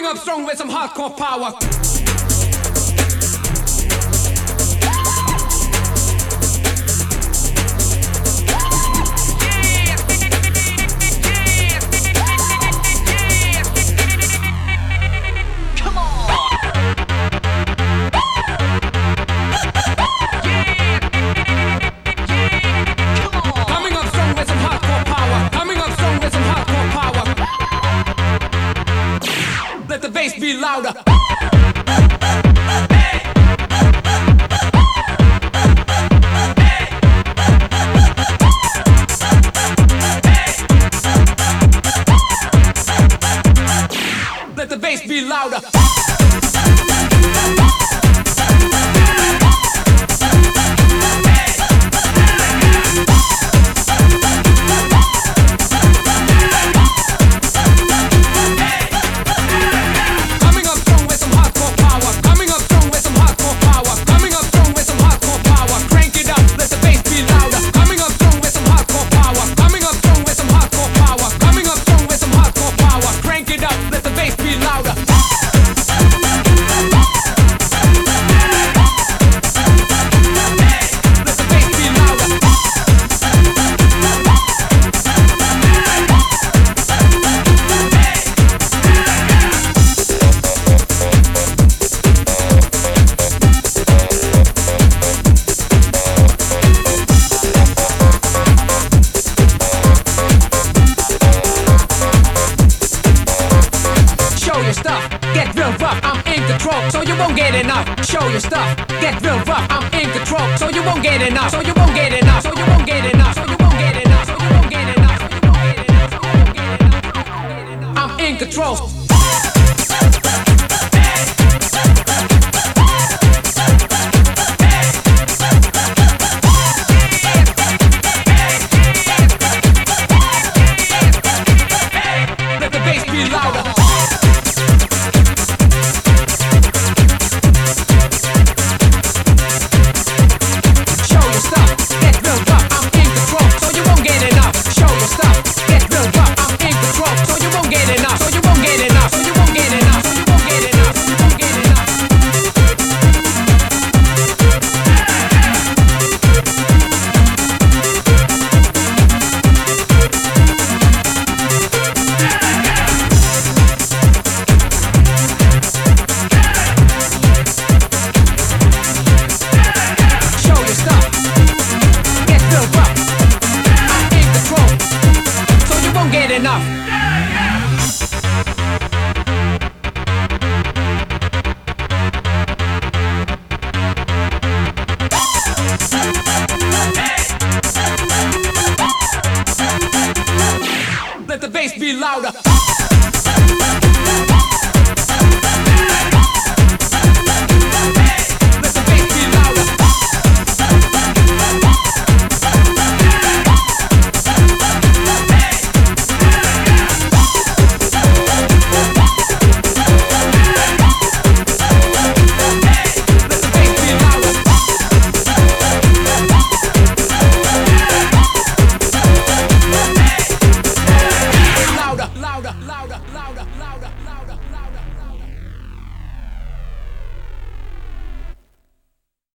up strong with some hardcore power. Be louder. Let the bass be louder. So you won't get enough. Show your stuff, get real rough. I'm in control, so you won't get enough. So you won't get enough. So you won't get enough. So you won't get enough. So you won't get enough. So you won't get enough. So you won't get enough. I'm in control. Let the bass be louder. Enough. Let the bass be louder.